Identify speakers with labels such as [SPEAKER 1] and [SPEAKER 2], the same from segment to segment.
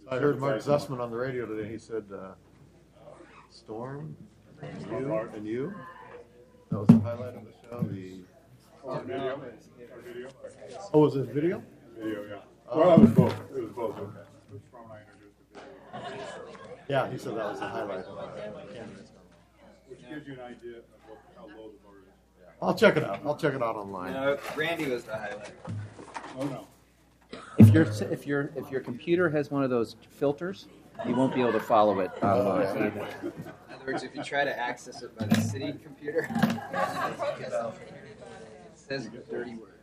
[SPEAKER 1] I heard Mark Zussman on the radio today. He said, Storm, and you. That was the highlight of the show.
[SPEAKER 2] Our video.
[SPEAKER 1] Oh, was it video?
[SPEAKER 2] Video, yeah. Well, it was both. It was both. Okay. Storm and I introduced the video.
[SPEAKER 1] Yeah, he said that was the highlight of the candidates.
[SPEAKER 2] Which gives you an idea of how low the bar is.
[SPEAKER 1] I'll check it out. I'll check it out online.
[SPEAKER 3] No, Randy was the highlight.
[SPEAKER 2] Oh, no.
[SPEAKER 4] If your computer has one of those filters, you won't be able to follow it online either.
[SPEAKER 3] In other words, if you try to access it by the city computer, it says dirty words.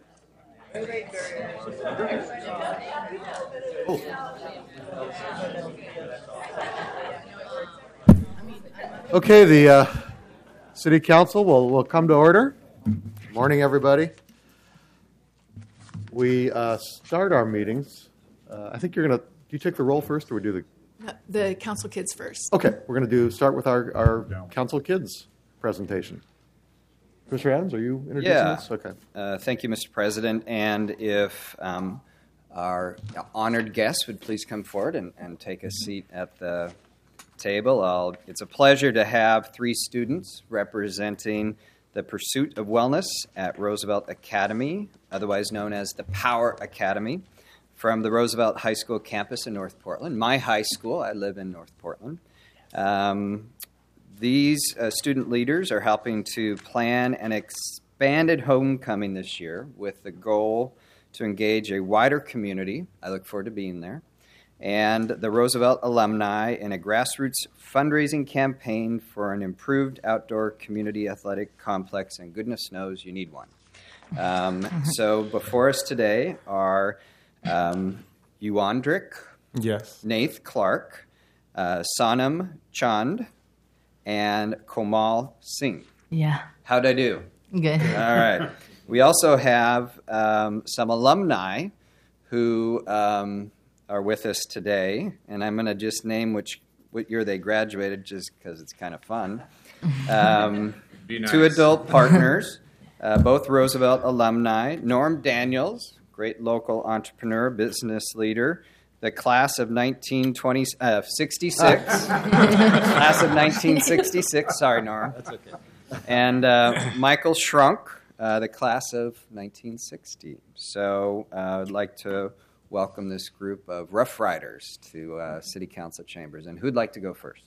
[SPEAKER 1] Okay, the City Council will come to order. Good morning, everybody. We start our meetings. I think you're going to, do you take the roll first or we do
[SPEAKER 5] The council kids first.
[SPEAKER 1] Okay, we're going to start with our council kids presentation. Mr. Adams, are you introducing this? Okay.
[SPEAKER 3] Thank you, Mr. President. And if our honored guests would please come forward and take a seat at the table. It's a pleasure to have three students representing the Pursuit of Wellness at Roosevelt Academy, otherwise known as the Power Academy, from the Roosevelt High School campus in North Portland. My high school, I live in North Portland. These student leaders are helping to plan an expanded homecoming this year with the goal to engage a wider community. I look forward to being there. And the Roosevelt alumni in a grassroots fundraising campaign for an improved outdoor community athletic complex, and goodness knows you need one. So before us today are Yuandrik,
[SPEAKER 6] yes,
[SPEAKER 3] Nath Clark, Sanam Chand, and Komal Singh.
[SPEAKER 7] Yeah.
[SPEAKER 3] How'd I do?
[SPEAKER 7] Good.
[SPEAKER 3] All right. We also have some alumni who are with us today, and I'm going to just name what year they graduated just because it's kind of fun.
[SPEAKER 6] Nice.
[SPEAKER 3] Two adult partners, both Roosevelt alumni. Norm Daniels, great local entrepreneur, business leader. The class of 1966. Class of 1966. Sorry, Norm.
[SPEAKER 1] That's okay.
[SPEAKER 3] And Michael Shrunk, the class of 1960. So I'd like to welcome this group of Rough Riders to City Council chambers. And who'd like to go first?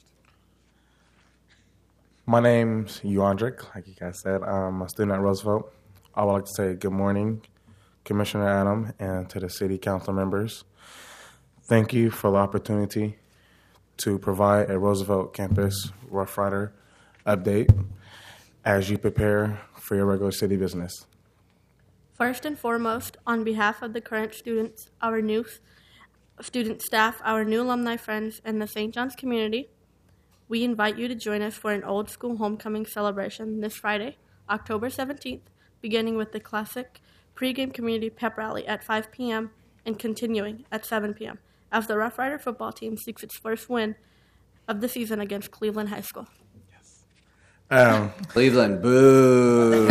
[SPEAKER 6] My name's Yuandrik, like you guys said. I'm a student at Roosevelt. I would like to say good morning, Commissioner Adam, and to the City Council members. Thank you for the opportunity to provide a Roosevelt campus Rough Rider update as you prepare for your regular city business.
[SPEAKER 8] First and foremost, on behalf of the current students, our new student staff, our new alumni friends, and the St. John's community, we invite you to join us for an old school homecoming celebration this Friday, October 17th, beginning with the classic pregame community pep rally at 5 p.m. and continuing at 7 p.m. as the Rough Rider football team seeks its first win of the season against Cleveland High School.
[SPEAKER 3] Cleveland, boo!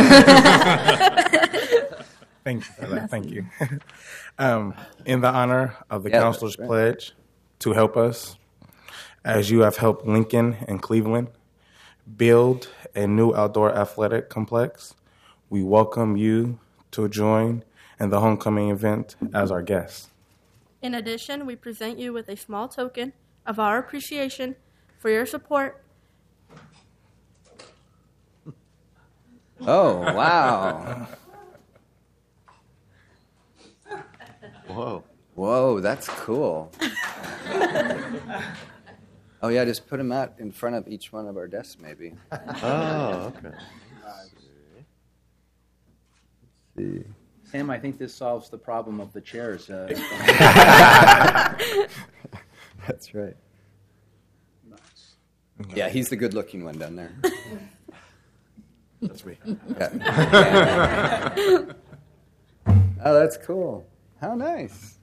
[SPEAKER 6] Thank you for that. Thank you. In the honor of the counselor's pledge to help us, as you have helped Lincoln and Cleveland build a new outdoor athletic complex, we welcome you to join in the homecoming event as our guests.
[SPEAKER 8] In addition, we present you with a small token of our appreciation for your support.
[SPEAKER 3] Oh, wow.
[SPEAKER 1] Whoa.
[SPEAKER 3] Whoa, that's cool. Oh, yeah, just put them out in front of each one of our desks, maybe.
[SPEAKER 1] Oh, okay.
[SPEAKER 3] Let's see.
[SPEAKER 4] Sam, I think this solves the problem of the chairs.
[SPEAKER 3] That's right.
[SPEAKER 6] Nice.
[SPEAKER 3] Yeah, he's the good-looking one down there.
[SPEAKER 1] That's me.
[SPEAKER 3] Yeah. Oh, that's cool. How nice.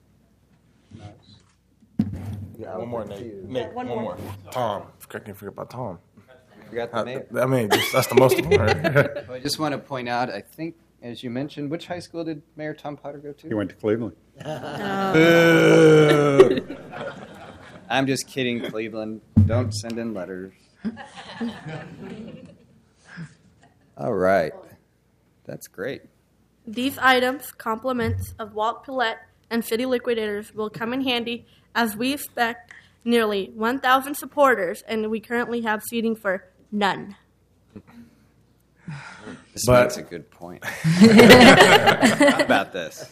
[SPEAKER 6] Yeah, one more, Nate. One more. Tom. I can't forget about Tom.
[SPEAKER 3] Forgot the name.
[SPEAKER 6] I mean, that's the most important.
[SPEAKER 3] Well, I just want to point out, I think, as you mentioned, which high school did Mayor Tom Potter go to?
[SPEAKER 2] He went to Cleveland.
[SPEAKER 3] I'm just kidding, Cleveland. Don't send in letters. All right. That's great.
[SPEAKER 8] These items, compliments of Walt Pillette and City Liquidators, will come in handy as we expect nearly 1,000 supporters, and we currently have seating for none.
[SPEAKER 3] This
[SPEAKER 6] But-
[SPEAKER 3] makes a good point. How about this?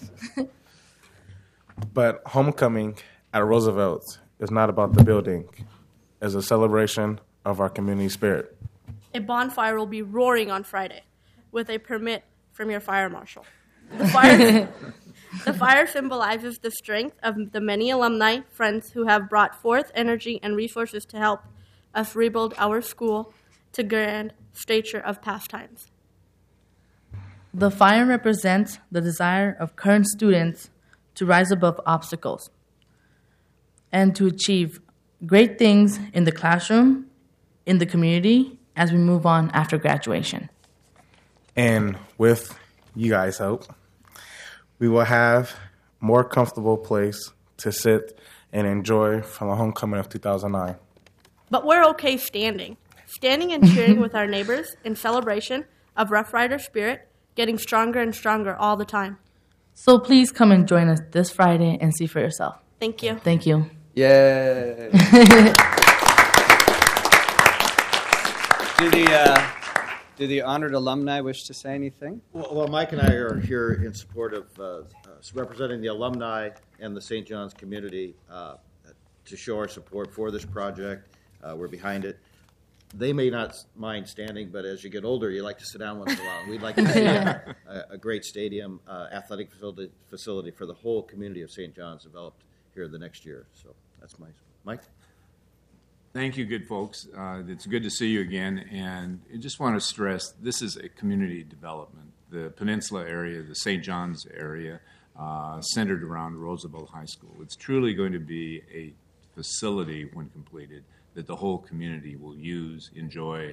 [SPEAKER 6] But homecoming at Roosevelt is not about the building. It's a celebration of our community spirit.
[SPEAKER 8] A bonfire will be roaring on Friday with a permit from your fire marshal. The fire symbolizes the strength of the many alumni, friends who have brought forth energy and resources to help us rebuild our school to grand stature of past times.
[SPEAKER 7] The fire represents the desire of current students to rise above obstacles and to achieve great things in the classroom, in the community, as we move on after graduation.
[SPEAKER 6] And with you guys' help, we will have more comfortable place to sit and enjoy from the homecoming of 2009.
[SPEAKER 8] But we're okay standing and cheering with our neighbors in celebration of Rough Rider spirit, getting stronger and stronger all the time.
[SPEAKER 7] So please come and join us this Friday and see for yourself.
[SPEAKER 8] Thank you.
[SPEAKER 7] Thank you.
[SPEAKER 3] Yay. Do the honored alumni wish to say anything?
[SPEAKER 9] Well, Mike and I are here in support of representing the alumni and the St. John's community to show our support for this project. We're behind it. They may not mind standing, but as you get older, you like to sit down once in a while. We'd like to see a great stadium, athletic facility for the whole community of St. John's developed here the next year. So that's my Mike.
[SPEAKER 2] Thank you, good folks. It's good to see you again, and I just want to stress this is a community development. The Peninsula area, the St. John's area, centered around Roosevelt High School. It's truly going to be a facility, when completed, that the whole community will use, enjoy,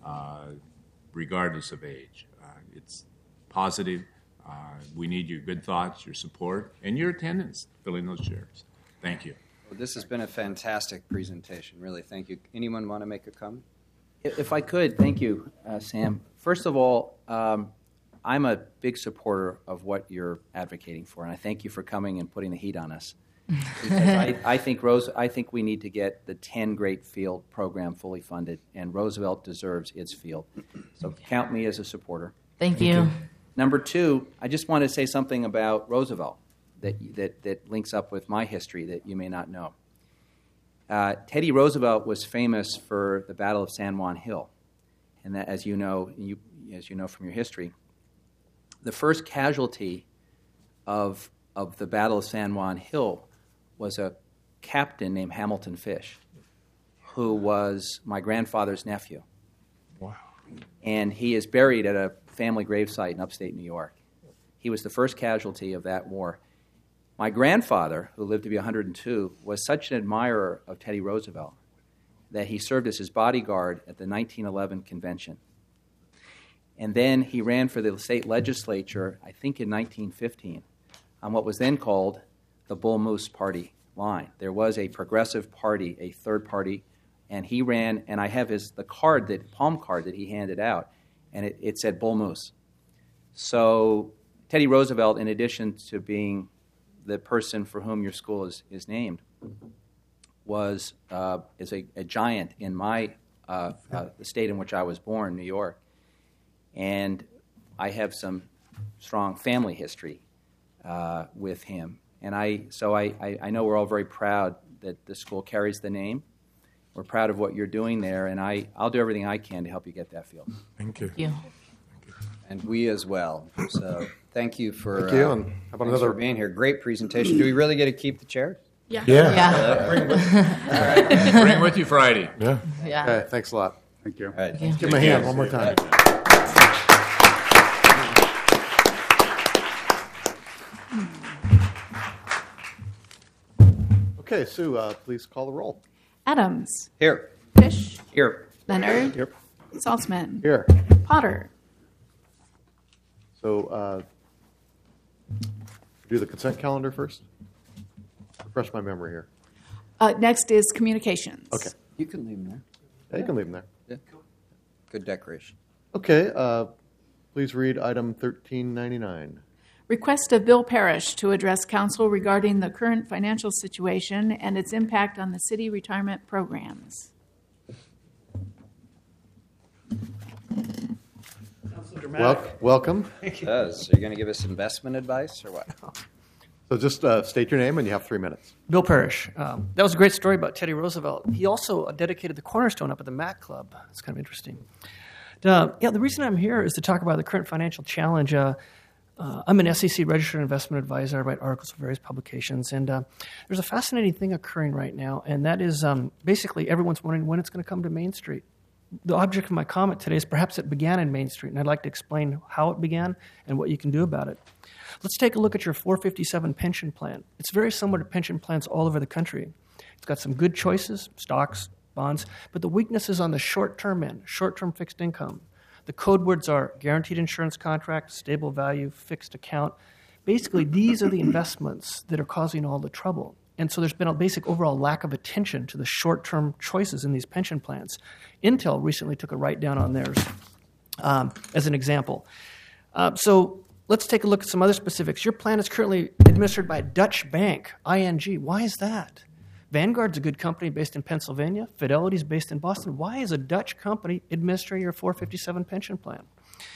[SPEAKER 2] regardless of age. It's positive. We need your good thoughts, your support, and your attendance filling those chairs. Thank you.
[SPEAKER 3] Well, this has been a fantastic presentation, really. Thank you. Anyone want to make a comment?
[SPEAKER 4] If I could, thank you, Sam. First of all, I'm a big supporter of what you're advocating for, and I thank you for coming and putting the heat on us. Because I think we need to get the 10 Great Field program fully funded, and Roosevelt deserves its field. So count me as a supporter.
[SPEAKER 7] Thank you.
[SPEAKER 4] Number two, I just want to say something about Roosevelt that links up with my history that you may not know. Teddy Roosevelt was famous for the Battle of San Juan Hill, and that, as you know from your history, the first casualty of the Battle of San Juan Hill was a captain named Hamilton Fish, who was my grandfather's nephew.
[SPEAKER 6] Wow.
[SPEAKER 4] And he is buried at a family gravesite in upstate New York. He was the first casualty of that war. My grandfather, who lived to be 102, was such an admirer of Teddy Roosevelt that he served as his bodyguard at the 1911 convention. And then he ran for the state legislature, I think in 1915, on what was then called the Bull Moose Party line. There was a progressive party, a third party, and he ran, and I have the palm card that he handed out, and it said Bull Moose. So Teddy Roosevelt, in addition to being the person for whom your school is named, is a giant in the state in which I was born, New York. And I have some strong family history with him. And I know we're all very proud that the school carries the name. We're proud of what you're doing there, and I'll do everything I can to help you get that field.
[SPEAKER 6] Thank you.
[SPEAKER 7] Thank you.
[SPEAKER 3] And we as well. So thank you for,
[SPEAKER 1] Thank you. And how about
[SPEAKER 3] thanks
[SPEAKER 1] another?
[SPEAKER 3] for being here. Great presentation. Do we really get to keep the chairs?
[SPEAKER 8] Yeah.
[SPEAKER 7] Yeah.
[SPEAKER 2] Bring it with you Friday.
[SPEAKER 6] Yeah.
[SPEAKER 7] Yeah.
[SPEAKER 1] Okay, thanks a lot.
[SPEAKER 2] Thank you.
[SPEAKER 3] All right.
[SPEAKER 1] Give him a hand one more time. Okay, Sue, please call the roll.
[SPEAKER 5] Adams.
[SPEAKER 3] Here.
[SPEAKER 5] Fish.
[SPEAKER 3] Here.
[SPEAKER 5] Leonard.
[SPEAKER 1] Yep.
[SPEAKER 5] Saltzman.
[SPEAKER 1] Here.
[SPEAKER 5] Potter.
[SPEAKER 1] So, do the consent calendar first. Refresh my memory here.
[SPEAKER 10] Next is communications.
[SPEAKER 1] Okay.
[SPEAKER 3] You can leave them there.
[SPEAKER 1] Yeah, you can leave them there.
[SPEAKER 3] Yeah. Good decoration.
[SPEAKER 1] Okay. Please read item 1399.
[SPEAKER 10] Request of Bill Parrish to address council regarding the current financial situation and its impact on the city retirement programs.
[SPEAKER 1] Welcome.
[SPEAKER 3] It does. Are you going to give us investment advice or what?
[SPEAKER 1] So just state your name and you have 3 minutes.
[SPEAKER 11] Bill Parrish. That was a great story about Teddy Roosevelt. He also dedicated the cornerstone up at the Mac Club. It's kind of interesting. The reason I'm here is to talk about the current financial challenge. I'm an SEC registered investment advisor. I write articles for various publications. And there's a fascinating thing occurring right now, and that is basically everyone's wondering when it's going to come to Main Street. The object of my comment today is perhaps it began in Main Street, and I'd like to explain how it began and what you can do about it. Let's take a look at your 457 pension plan. It's very similar to pension plans all over the country. It's got some good choices, stocks, bonds, but the weakness is on the short-term end, short-term fixed income. The code words are guaranteed insurance contract, stable value, fixed account. Basically, these are the investments that are causing all the trouble. And so there's been a basic overall lack of attention to the short-term choices in these pension plans. Intel recently took a write-down on theirs as an example. So let's take a look at some other specifics. Your plan is currently administered by a Dutch bank, ING. Why is that? Vanguard's a good company based in Pennsylvania. Fidelity's based in Boston. Why is a Dutch company administering your 457 pension plan?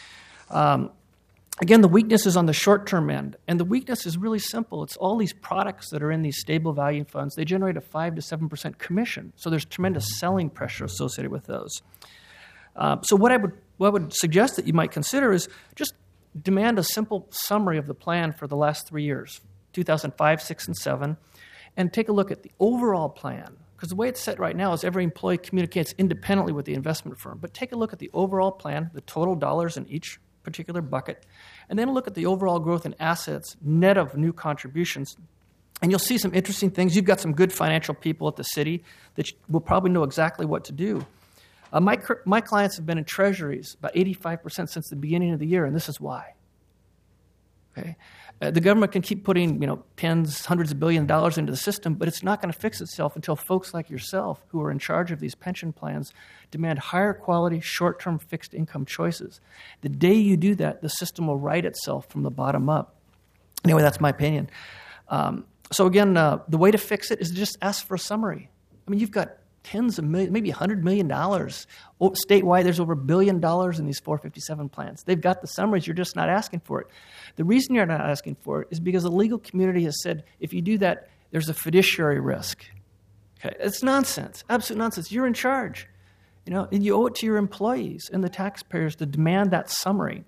[SPEAKER 11] Again, the weakness is on the short-term end, and the weakness is really simple. It's all these products that are in these stable value funds. They generate a 5 to 7% commission, so there's tremendous selling pressure associated with those. So what I would suggest that you might consider is just demand a simple summary of the plan for the last 3 years, 2005, 6, and 7, and take a look at the overall plan. Because the way it's set right now is every employee communicates independently with the investment firm. But take a look at the overall plan, the total dollars in each particular bucket, and then look at the overall growth in assets, net of new contributions. And you'll see some interesting things. You've got some good financial people at the city that will probably know exactly what to do. My clients have been in treasuries about 85% since the beginning of the year, and this is why. Okay? The government can keep putting, tens, hundreds of billions of dollars into the system, but it's not going to fix itself until folks like yourself, who are in charge of these pension plans, demand higher quality, short-term fixed income choices. The day you do that, the system will right itself from the bottom up. Anyway, that's my opinion. So again, the way to fix it is to just ask for a summary. I mean, you've got tens of millions, maybe $100 million. Statewide, there's over $1 billion in these 457 plans. They've got the summaries. You're just not asking for it. The reason you're not asking for it is because the legal community has said if you do that, there's a fiduciary risk. Okay, it's nonsense, absolute nonsense. You're in charge, and you owe it to your employees and the taxpayers to demand that summary.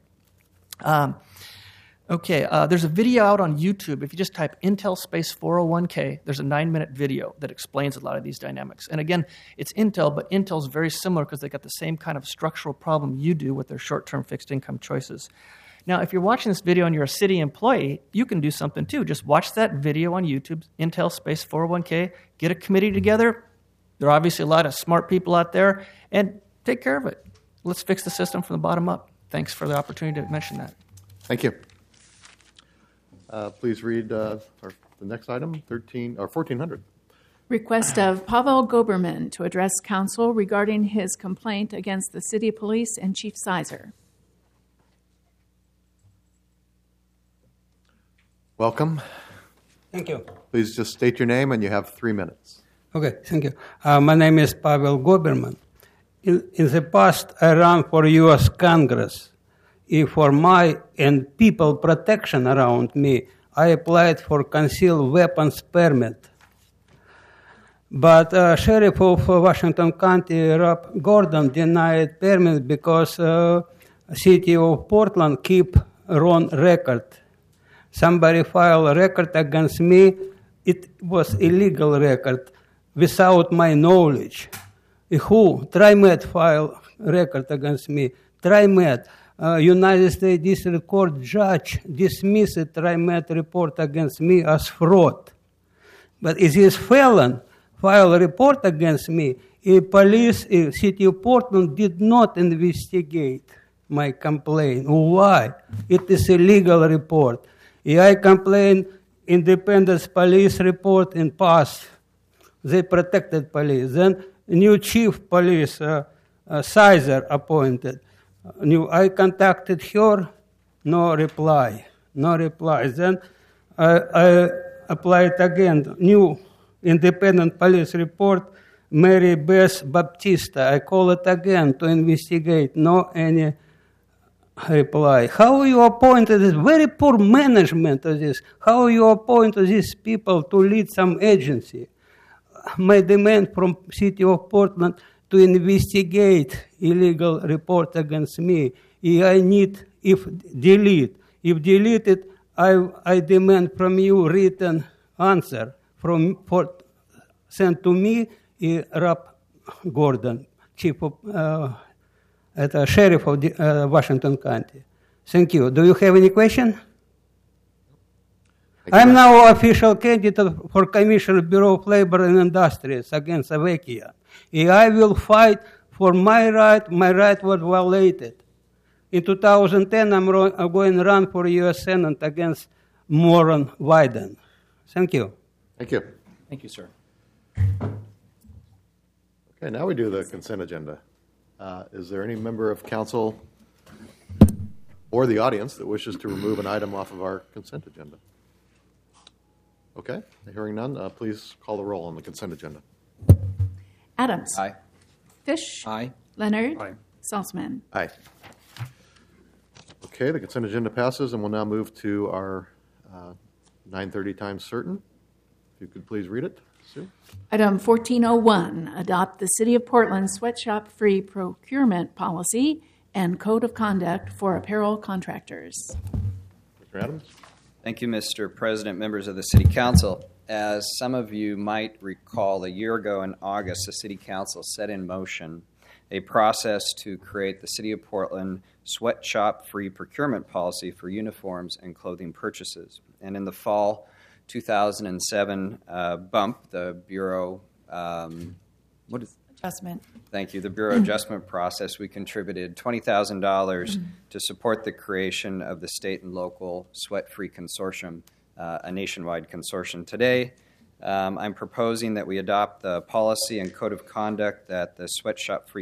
[SPEAKER 11] There's a video out on YouTube. If you just type Intel space 401k, there's a 9-minute video that explains a lot of these dynamics. And again, it's Intel, but Intel's very similar because they got the same kind of structural problem you do with their short-term fixed income choices. Now, if you're watching this video and you're a city employee, you can do something too. Just watch that video on YouTube, Intel space 401k, get a committee together. There are obviously a lot of smart people out there, and take care of it. Let's fix the system from the bottom up. Thanks for the opportunity to mention that.
[SPEAKER 1] Thank you. Please read the next item, 1400.
[SPEAKER 10] Request of Pavel Goberman to address council regarding his complaint against the city police and Chief Sizer.
[SPEAKER 1] Welcome.
[SPEAKER 12] Thank you.
[SPEAKER 1] Please just state your name, and you have 3 minutes.
[SPEAKER 12] Okay, thank you. My name is Pavel Goberman. In the past, I ran for U.S. Congress. For my and people protection around me, I applied for concealed weapons permit. But Sheriff of Washington County, Rob Gordon, denied permit because city of Portland keep wrong record. Somebody filed a record against me. It was illegal record without my knowledge. Who? TriMet filed record against me. TriMet. United States District Court judge dismissed the TriMet report against me as fraud. But if this felon filed a report against me, police, city of Portland did not investigate my complaint. Why? It is a legal report. I complained independent police report in past They protected police. Then new chief police, Sizer, appointed. I contacted her, no reply. Then I applied again, new independent police report, Mary Beth Baptista. I call it again to investigate, no any reply. How you appointed this very poor management of this? How you appointed these people to lead some agency? My demand from City of Portland to investigate illegal report against me. I need, if deleted, I demand from you written answer sent to me, Rob Gordon, chief of sheriff of Washington County. Thank you. Do you have any question? I'm now official candidate for Commissioner Bureau of Labor and Industries against Avakia. I will fight for my right. My right was violated. In 2010, I'm going to run for U.S. Senate against Moran Wyden. Thank you.
[SPEAKER 1] Thank you.
[SPEAKER 4] Thank you, sir.
[SPEAKER 1] Okay, now we do the consent agenda. Is there any member of council or the audience that wishes to remove an item off of our consent agenda? Okay, hearing none, please call the roll on the consent agenda.
[SPEAKER 10] Adams.
[SPEAKER 3] Aye.
[SPEAKER 10] Fish.
[SPEAKER 4] Aye.
[SPEAKER 10] Leonard.
[SPEAKER 1] Aye.
[SPEAKER 10] Salzman.
[SPEAKER 1] Aye. Okay, the consent agenda passes, and we'll now move to our 9:30 times certain. If you could please read it, Sue.
[SPEAKER 10] Item 1401, adopt the City of Portland sweatshop-free procurement policy and code of conduct for apparel contractors.
[SPEAKER 1] Mr. Adams?
[SPEAKER 3] Thank you, Mr. President, members of the City Council. As some of you might recall, a year ago in August, the City Council set in motion a process to create the City of Portland sweatshop-free procurement policy for uniforms and clothing purchases. And in the fall 2007 bump, the Bureau,
[SPEAKER 5] Adjustment.
[SPEAKER 3] Thank you. The Bureau adjustment process, we contributed $20,000 to support the creation of the state and local sweat-free consortium, a nationwide consortium. Today, I'm proposing that we adopt the policy and code of conduct that the Sweatshop-Free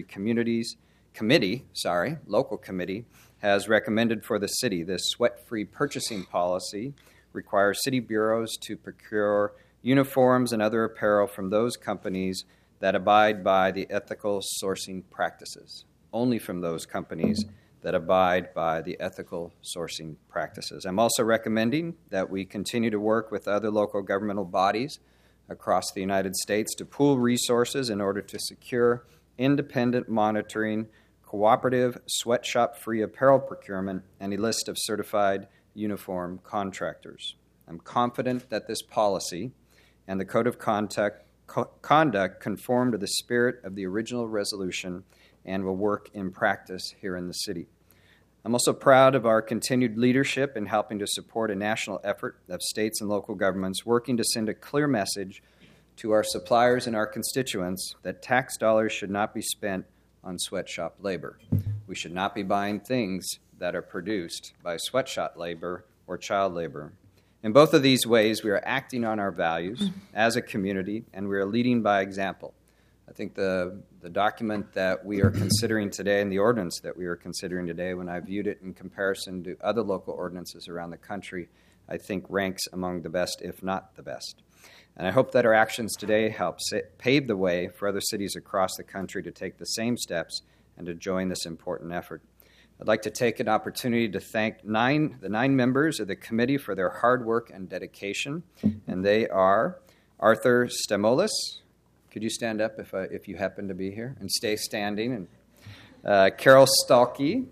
[SPEAKER 3] local committee, has recommended for the city. This sweat-free purchasing policy requires city bureaus to procure uniforms and other apparel from those companies that abide by the ethical sourcing practices, only from those companies that abide by the ethical sourcing practices. I'm also recommending that we continue to work with other local governmental bodies across the United States to pool resources in order to secure independent monitoring, cooperative sweatshop-free apparel procurement, and a list of certified uniform contractors. I'm confident that this policy and the code of conduct conform to the spirit of the original resolution and will work in practice here in the city. I'm also proud of our continued leadership in helping to support a national effort of states and local governments working to send a clear message to our suppliers and our constituents that tax dollars should not be spent on sweatshop labor. We should not be buying things that are produced by sweatshop labor or child labor. In both of these ways, we are acting on our values as a community, and we are leading by example. I think the document that we are considering today and the ordinance that we are considering today, when I viewed it in comparison to other local ordinances around the country, I think ranks among the best, if not the best. And I hope that our actions today help pave the way for other cities across the country to take the same steps and to join this important effort. I'd like to take an opportunity to thank the 9 members of the committee for their hard work and dedication, and they are Arthur Stemolis. Could you stand up if you happen to be here and stay standing? And Carol Stalkey,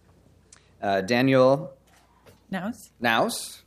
[SPEAKER 3] Daniel Naus,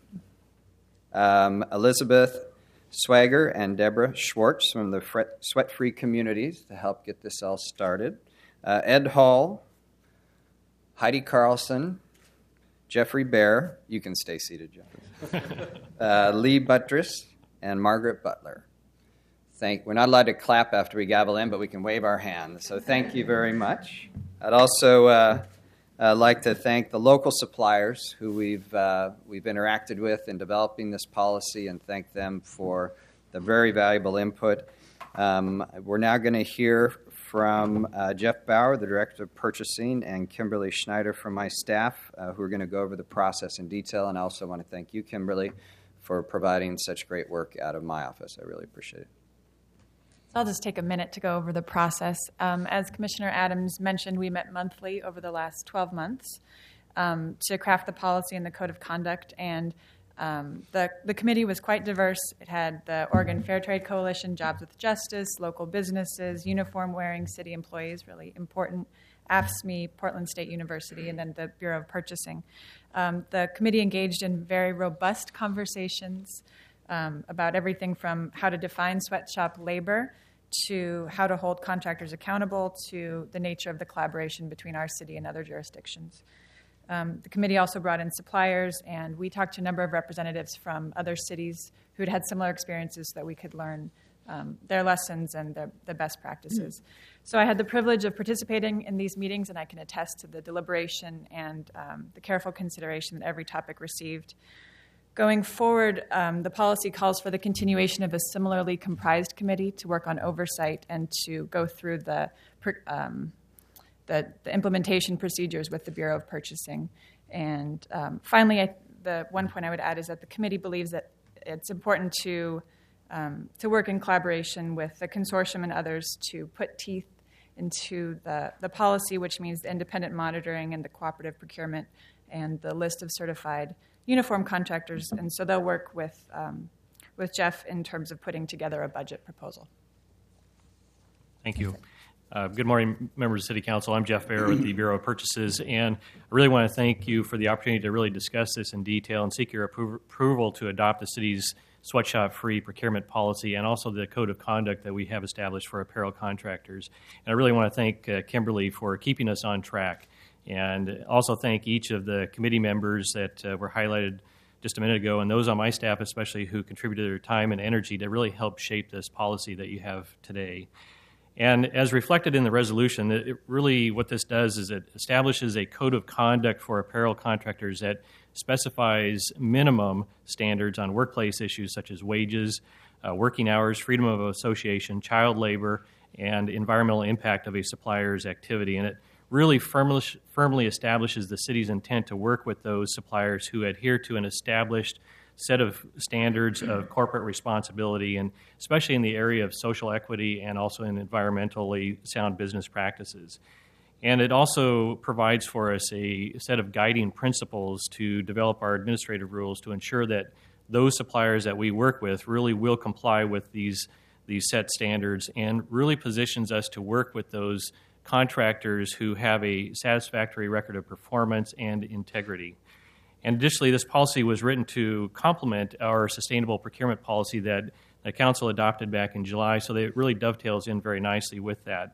[SPEAKER 3] Elizabeth Swagger, and Deborah Schwartz from the Sweat-Free Communities to help get this all started. Ed Hall, Heidi Carlson, Jeffrey Bear, you can stay seated, Jeffrey, Lee Buttress, and Margaret Butler. We're not allowed to clap after we gavel in, but we can wave our hands. So thank you very much. I'd also like to thank the local suppliers who we've interacted with in developing this policy, and thank them for the very valuable input. We're now going to hear from Jeff Bauer, the Director of Purchasing, and Kimberly Schneider from my staff, who are going to go over the process in detail. And I also want to thank you, Kimberly, for providing such great work out of my office. I really appreciate it.
[SPEAKER 13] So I'll just take a minute to go over the process. As Commissioner Adams mentioned, we met monthly over the last 12 months to craft the policy and the code of conduct. And the committee was quite diverse. It had the Oregon Fair Trade Coalition, Jobs with Justice, local businesses, uniform-wearing city employees, really important, AFSCME, Portland State University, and then the Bureau of Purchasing. The committee engaged in very robust conversations about everything from how to define sweatshop labor to how to hold contractors accountable to the nature of the collaboration between our city and other jurisdictions. The committee also brought in suppliers, and we talked to a number of representatives from other cities who had had similar experiences so that we could learn their lessons and the best practices. So I had the privilege of participating in these meetings, and I can attest to the deliberation and the careful consideration that every topic received. Going forward, the policy calls for the continuation of a similarly comprised committee to work on oversight and to go through the implementation procedures with the Bureau of Purchasing. And finally, the one point I would add is that the committee believes that it's important to work in collaboration with the consortium and others to put teeth into the policy, which means the independent monitoring and the cooperative procurement and the list of certified uniform contractors. And so they'll work with Jeff in terms of putting together a budget proposal.
[SPEAKER 14] Thank you. Good morning, members of City Council. I'm Jeff Baer with the Bureau of Purchases, and I really want to thank you for the opportunity to really discuss this in detail and seek your approval to adopt the city's sweatshop-free procurement policy and also the code of conduct that we have established for apparel contractors. And I really want to thank Kimberly for keeping us on track, and also thank each of the committee members that were highlighted just a minute ago, and those on my staff especially who contributed their time and energy to really help shape this policy that you have today. And as reflected in the resolution, it really what this does is it establishes a code of conduct for apparel contractors that specifies minimum standards on workplace issues such as wages, working hours, freedom of association, child labor, and environmental impact of a supplier's activity. And it really firmly establishes the city's intent to work with those suppliers who adhere to an established set of standards of corporate responsibility, and especially in the area of social equity and also in environmentally sound business practices. And it also provides for us a set of guiding principles to develop our administrative rules to ensure that those suppliers that we work with really will comply with these set standards, and really positions us to work with those contractors who have a satisfactory record of performance and integrity. And additionally, this policy was written to complement our sustainable procurement policy that the Council adopted back in July, so that it really dovetails in very nicely with that.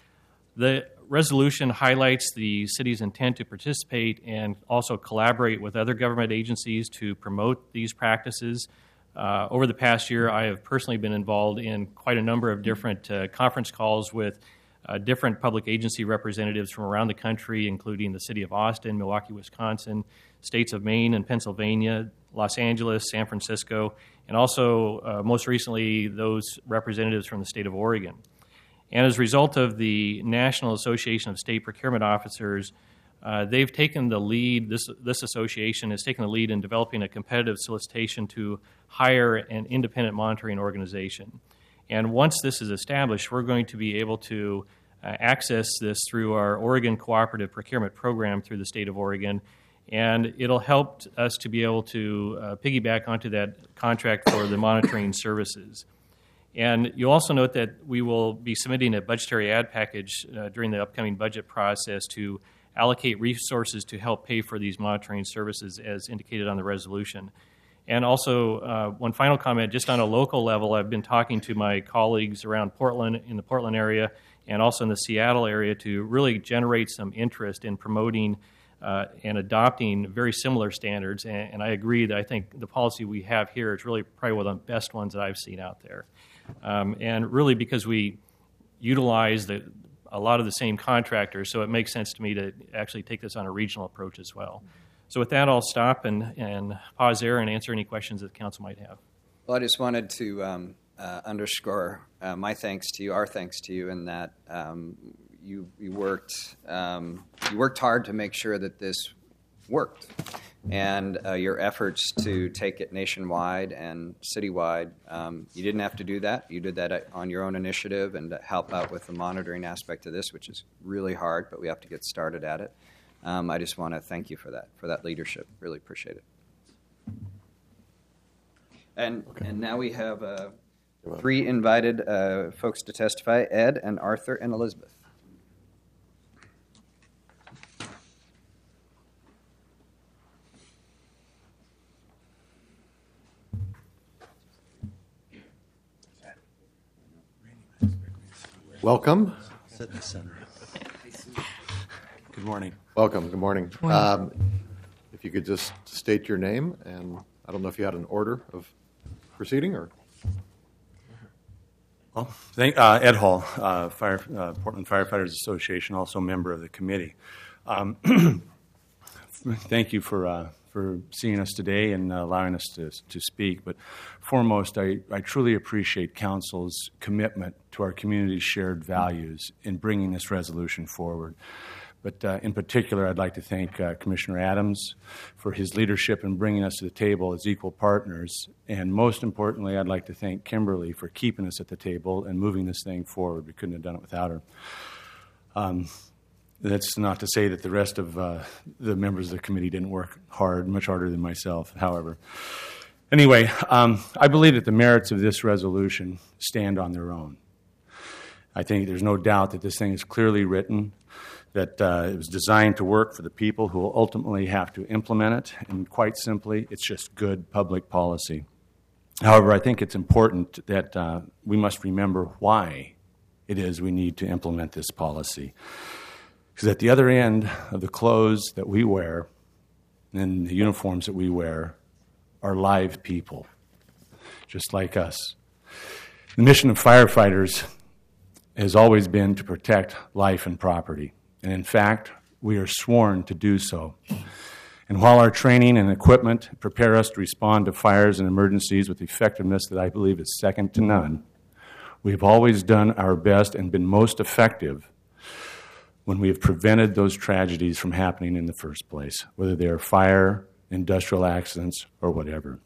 [SPEAKER 14] The resolution highlights the city's intent to participate and also collaborate with other government agencies to promote these practices. Over the past year, I have personally been involved in quite a number of different conference calls with different public agency representatives from around the country, including the city of Austin, Milwaukee, Wisconsin, states of Maine and Pennsylvania, Los Angeles, San Francisco, and also most recently those representatives from the state of Oregon. And as a result of the National Association of State Procurement Officers, they've taken the lead, this association has taken the lead in developing a competitive solicitation to hire an independent monitoring organization. And once this is established, we're going to be able to access this through our Oregon Cooperative Procurement Program through the state of Oregon, and it'll help us to be able to piggyback onto that contract for the monitoring services. And you'll also note that we will be submitting a budgetary ad package during the upcoming budget process to allocate resources to help pay for these monitoring services as indicated on the resolution. And also, one final comment, just on a local level, I've been talking to my colleagues around Portland, in the Portland area, and also in the Seattle area to really generate some interest in promoting and adopting very similar standards. And I agree that I think the policy we have here is really probably one of the best ones that I've seen out there. And really because we utilize a lot of the same contractors, so it makes sense to me to actually take this on a regional approach as well. So with that, I'll stop and pause there and answer any questions that the council might have.
[SPEAKER 3] Well, I just wanted to underscore my thanks to you, our thanks to you, in that you worked hard to make sure that this worked, and your efforts to take it nationwide and citywide. You didn't have to do that. You did that on your own initiative and to help out with the monitoring aspect of this, which is really hard, but we have to get started at it. I just want to thank you for that leadership. Really appreciate it. And now we have 3 invited folks to testify: Ed and Arthur and Elizabeth.
[SPEAKER 1] Welcome.
[SPEAKER 15] Sit in the center. Good morning.
[SPEAKER 1] Welcome. Good morning. If you could just state your name, and I don't know if you had an order of proceeding or.
[SPEAKER 15] Well, Ed Hall, Portland Firefighters Association, also a member of the committee. Thank you for seeing us today and allowing us to speak. But foremost, I truly appreciate Council's commitment to our community's shared values in bringing this resolution forward. But in particular, I'd like to thank Commissioner Adams for his leadership in bringing us to the table as equal partners. And most importantly, I'd like to thank Kimberly for keeping us at the table and moving this thing forward. We couldn't have done it without her. That's not to say that the rest of the members of the committee didn't work hard, much harder than myself, however. Anyway, I believe that the merits of this resolution stand on their own. I think there's no doubt that this thing is clearly written, that it was designed to work for the people who will ultimately have to implement it, and quite simply, it's just good public policy. However, I think it's important that we must remember why it is we need to implement this policy. Because at the other end of the clothes that we wear and the uniforms that we wear are live people, just like us. The mission of firefighters has always been to protect life and property. And in fact, we are sworn to do so. And while our training and equipment prepare us to respond to fires and emergencies with effectiveness that I believe is second to none, we've always done our best and been most effective when we have prevented those tragedies from happening in the first place, whether they are fire, industrial accidents, or whatever.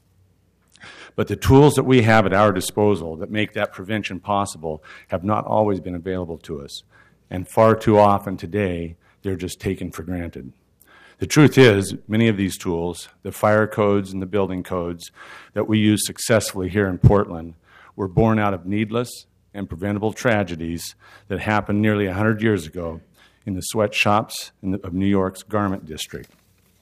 [SPEAKER 15] But the tools that we have at our disposal that make that prevention possible have not always been available to us. And far too often today, they're just taken for granted. The truth is, many of these tools, the fire codes and the building codes that we use successfully here in Portland, were born out of needless and preventable tragedies that happened nearly 100 years ago in the sweatshops of New York's garment district.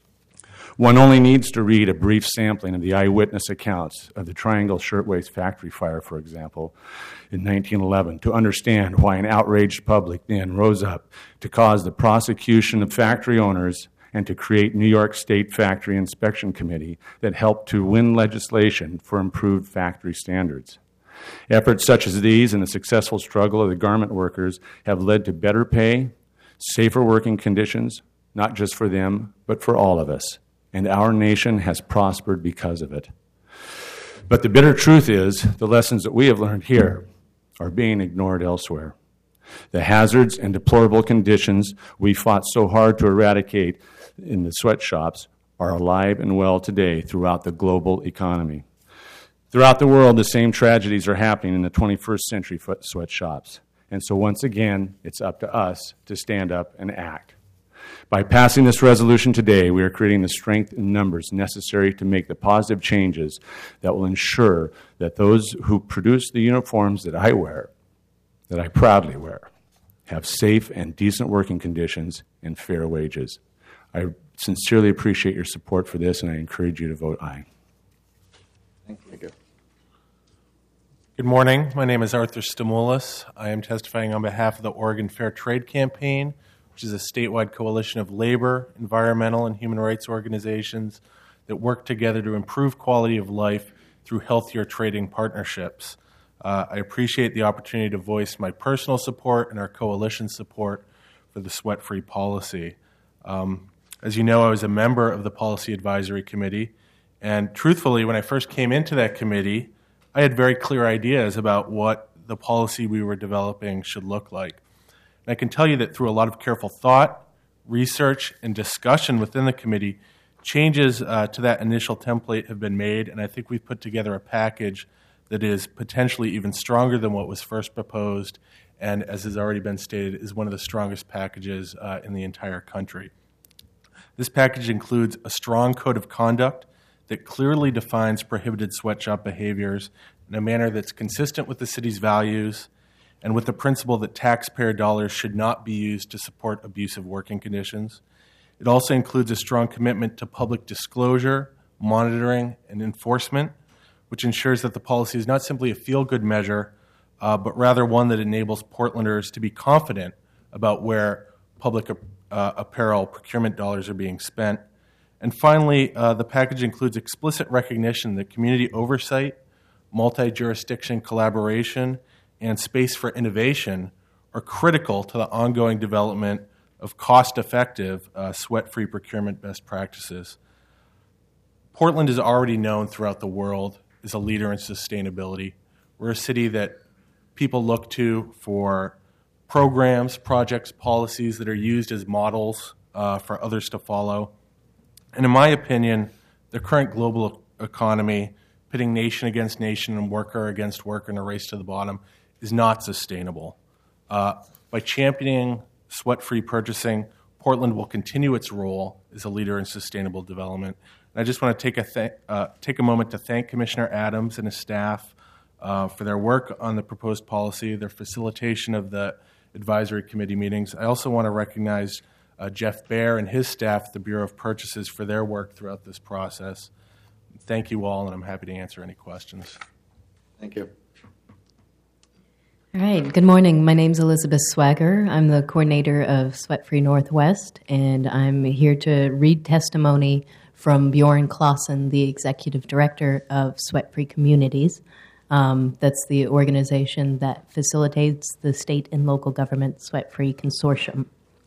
[SPEAKER 15] One only needs to read a brief sampling of the eyewitness accounts of the Triangle Shirtwaist Factory fire, for example, in 1911, to understand why an outraged public then rose up to cause the prosecution of factory owners and to create New York State Factory Inspection Committee that helped to win legislation for improved factory standards. Efforts such as these and the successful struggle of the garment workers have led to better pay, safer working conditions, not just for them, but for all of us. And our nation has prospered because of it. But the bitter truth is, the lessons that we have learned here are being ignored elsewhere. The hazards and deplorable conditions we fought so hard to eradicate in the sweatshops are alive and well today throughout the global economy. Throughout the world, the same tragedies are happening in the 21st century sweatshops. And so once again, it's up to us to stand up and act. By passing this resolution today, we are creating the strength and numbers necessary to make the positive changes that will ensure that those who produce the uniforms that I wear, that I proudly wear, have safe and decent working conditions and fair wages. I sincerely appreciate your support for this, and I encourage you to vote aye.
[SPEAKER 3] Thank you.
[SPEAKER 16] Good morning. My name is Arthur Stamoulis. I am testifying on behalf of the Oregon Fair Trade Campaign, which is a statewide coalition of labor, environmental, and human rights organizations that work together to improve quality of life through healthier trading partnerships. I appreciate the opportunity to voice my personal support and our coalition's support for the sweat-free policy. As you know, I was a member of the Policy Advisory Committee, and truthfully, when I first came into that committee, I had very clear ideas about what the policy we were developing should look like. And I can tell you that through a lot of careful thought, research, and discussion within the committee, changes to that initial template have been made, and I think we've put together a package that is potentially even stronger than what was first proposed, and as has already been stated, is one of the strongest packages in the entire country. This package includes a strong code of conduct that clearly defines prohibited sweatshop behaviors in a manner that's consistent with the city's values and with the principle that taxpayer dollars should not be used to support abusive working conditions. It also includes a strong commitment to public disclosure, monitoring, and enforcement, which ensures that the policy is not simply a feel-good measure, but rather one that enables Portlanders to be confident about where public apparel procurement dollars are being spent. And finally, the package includes explicit recognition that community oversight, multi-jurisdiction collaboration, and space for innovation are critical to the ongoing development of cost-effective, sweat-free procurement best practices. Portland is already known throughout the world as a leader in sustainability. We're a city that people look to for programs, projects, policies that are used as models for others to follow. And in my opinion, the current global economy, pitting nation against nation and worker against worker in a race to the bottom, is not sustainable. By championing sweat-free purchasing, Portland will continue its role as a leader in sustainable development. And I just want to take a moment to thank Commissioner Adams and his staff for their work on the proposed policy, their facilitation of the advisory committee meetings. I also want to recognize Jeff Baer and his staff at the Bureau of Purchases for their work throughout this process. Thank you all, and I'm happy to answer any questions.
[SPEAKER 1] Thank you.
[SPEAKER 17] All right. Good morning. My name's Elizabeth Swagger. I'm the coordinator of Sweat Free Northwest, and I'm here to read testimony from Bjorn Clausen, the executive director of Sweat Free Communities. That's the organization that facilitates the state and local government Sweat Free Consortium.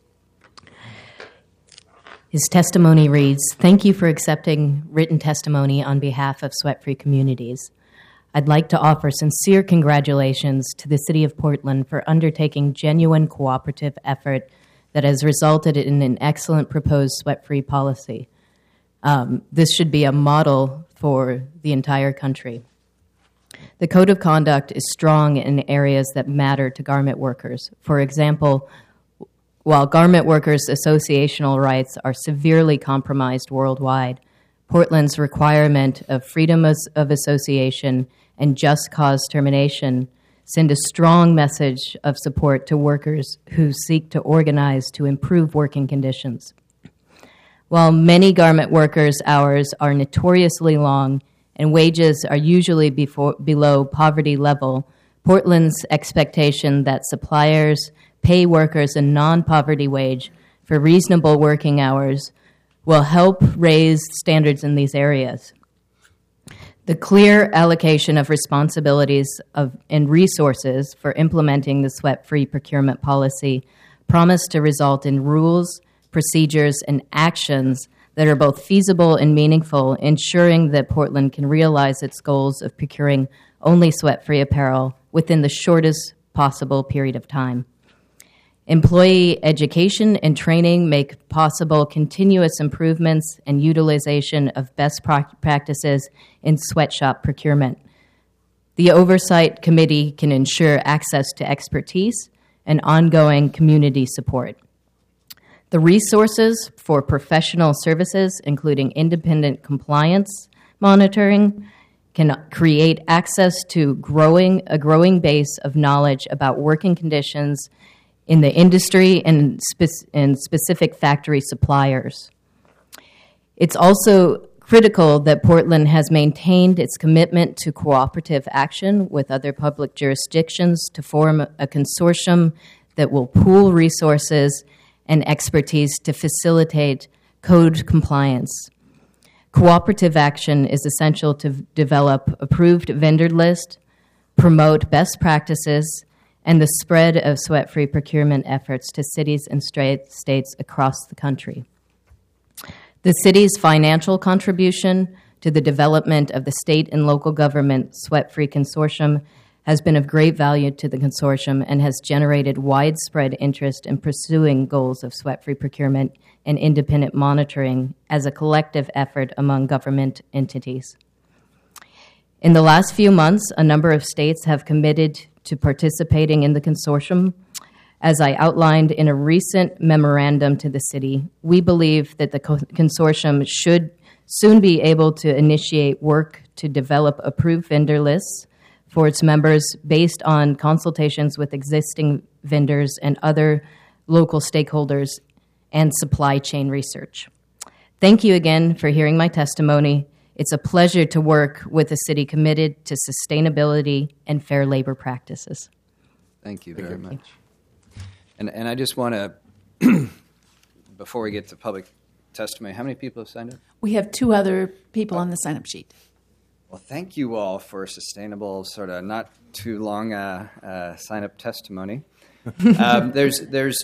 [SPEAKER 17] His testimony reads, "Thank you for accepting written testimony on behalf of Sweat Free Communities. I'd like to offer sincere congratulations to the City of Portland for undertaking genuine cooperative effort that has resulted in an excellent proposed sweat-free policy. This should be a model for the entire country. The Code of Conduct is strong in areas that matter to garment workers. For example, while garment workers' associational rights are severely compromised worldwide, Portland's requirement of freedom of association and just cause termination send a strong message of support to workers who seek to organize to improve working conditions. While many garment workers' hours are notoriously long and wages are usually below poverty level, Portland's expectation that suppliers pay workers a non-poverty wage for reasonable working hours will help raise standards in these areas. The clear allocation of responsibilities and resources for implementing the sweat-free procurement policy promise to result in rules, procedures, and actions that are both feasible and meaningful, ensuring that Portland can realize its goals of procuring only sweat-free apparel within the shortest possible period of time. Employee education and training make possible continuous improvements and utilization of best practices in sweatshop procurement. The Oversight Committee can ensure access to expertise and ongoing community support. The resources for professional services, including independent compliance monitoring, can create access to a growing base of knowledge about working conditions in the industry and specific factory suppliers. It's also critical that Portland has maintained its commitment to cooperative action with other public jurisdictions to form a consortium that will pool resources and expertise to facilitate code compliance. Cooperative action is essential to develop approved vendor list, promote best practices, and the spread of sweat-free procurement efforts to cities and states across the country. The city's financial contribution to the development of the state and local government sweat-free consortium has been of great value to the consortium and has generated widespread interest in pursuing goals of sweat-free procurement and independent monitoring as a collective effort among government entities. In the last few months, a number of states have committed to participating in the consortium. As I outlined in a recent memorandum to the city, we believe that the consortium should soon be able to initiate work to develop approved vendor lists for its members based on consultations with existing vendors and other local stakeholders and supply chain research. Thank you again for hearing my testimony. It's a pleasure to work with a city committed to sustainability and fair labor practices.
[SPEAKER 3] Thank you very much. And I just want to, before we get to public testimony, how many people have signed up?
[SPEAKER 10] We have 2 other people on the sign-up sheet.
[SPEAKER 3] Well, thank you all for a sustainable, sort of not too long sign-up testimony. This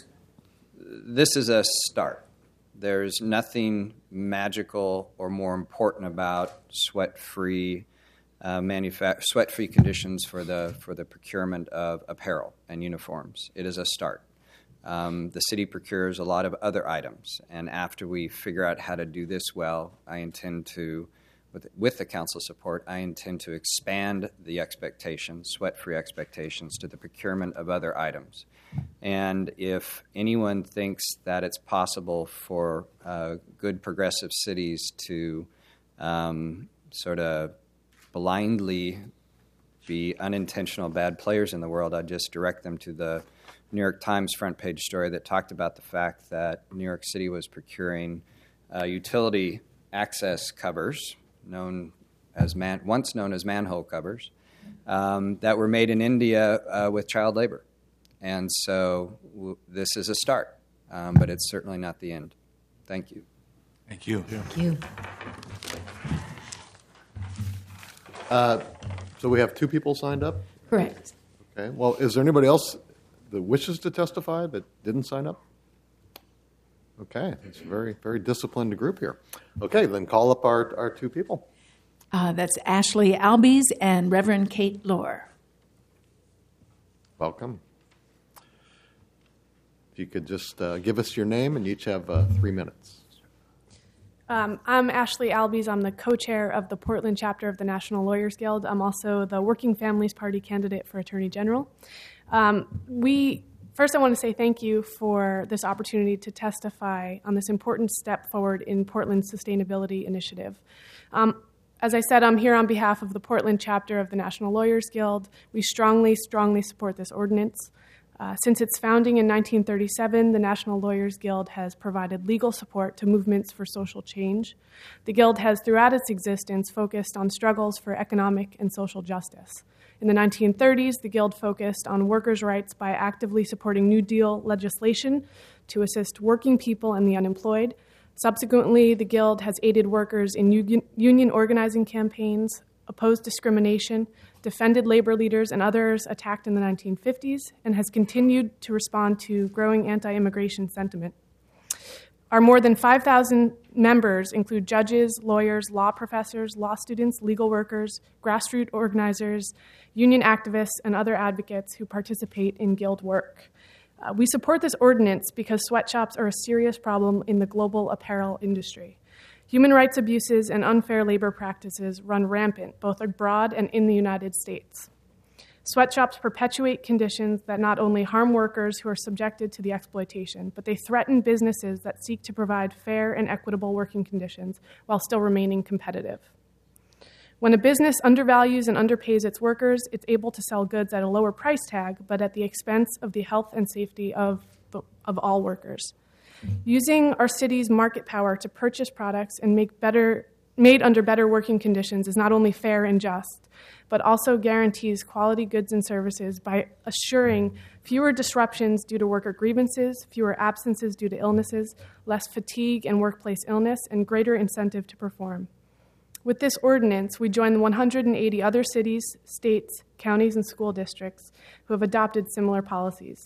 [SPEAKER 3] is a start. There's nothing magical or more important about sweat-free sweat-free conditions for the procurement of apparel and uniforms. It is a start. The city procures a lot of other items, and after we figure out how to do this well, I intend to, with the council support, I intend to expand the expectations, sweat-free expectations, to the procurement of other items. And if anyone thinks that it's possible for good progressive cities to sort of blindly be unintentional bad players in the world, I'd just direct them to the New York Times front page story that talked about the fact that New York City was procuring utility access covers, once known as manhole covers, that were made in India with child labor. And so this is a start, but it's certainly not the end. Thank you.
[SPEAKER 15] Thank you.
[SPEAKER 17] Thank you.
[SPEAKER 1] So we have 2 people signed up?
[SPEAKER 10] Correct.
[SPEAKER 1] Okay. Well, is there anybody else that wishes to testify but didn't sign up? Okay. It's a very, very disciplined group here. Okay, then call up our 2 people.
[SPEAKER 10] That's Ashley Albies and Reverend Kate Lohr.
[SPEAKER 1] Welcome. If you could just give us your name, and you each have 3 minutes.
[SPEAKER 18] I'm Ashley Albies. I'm the co-chair of the Portland chapter of the National Lawyers Guild. I'm also the Working Families Party candidate for Attorney General. First, I want to say thank you for this opportunity to testify on this important step forward in Portland's sustainability initiative. As I said, I'm here on behalf of the Portland chapter of the National Lawyers Guild. We strongly support this ordinance. Since its founding in 1937, the National Lawyers Guild has provided legal support to movements for social change. The Guild has, throughout its existence, focused on struggles for economic and social justice. In the 1930s, the Guild focused on workers' rights by actively supporting New Deal legislation to assist working people and the unemployed. Subsequently, the Guild has aided workers in union organizing campaigns, opposed discrimination, defended labor leaders and others attacked in the 1950s, and has continued to respond to growing anti-immigration sentiment. Our more than 5,000 members include judges, lawyers, law professors, law students, legal workers, grassroots organizers, union activists, and other advocates who participate in Guild work. We support this ordinance because sweatshops are a serious problem in the global apparel industry. Human rights abuses and unfair labor practices run rampant, both abroad and in the United States. Sweatshops perpetuate conditions that not only harm workers who are subjected to the exploitation, but they threaten businesses that seek to provide fair and equitable working conditions while still remaining competitive. When a business undervalues and underpays its workers, it's able to sell goods at a lower price tag, but at the expense of the health and safety of all workers. Using our city's market power to purchase products and made under better working conditions is not only fair and just, but also guarantees quality goods and services by assuring fewer disruptions due to worker grievances, fewer absences due to illnesses, less fatigue and workplace illness, and greater incentive to perform. With this ordinance, we join the 180 other cities, states, counties, and school districts who have adopted similar policies.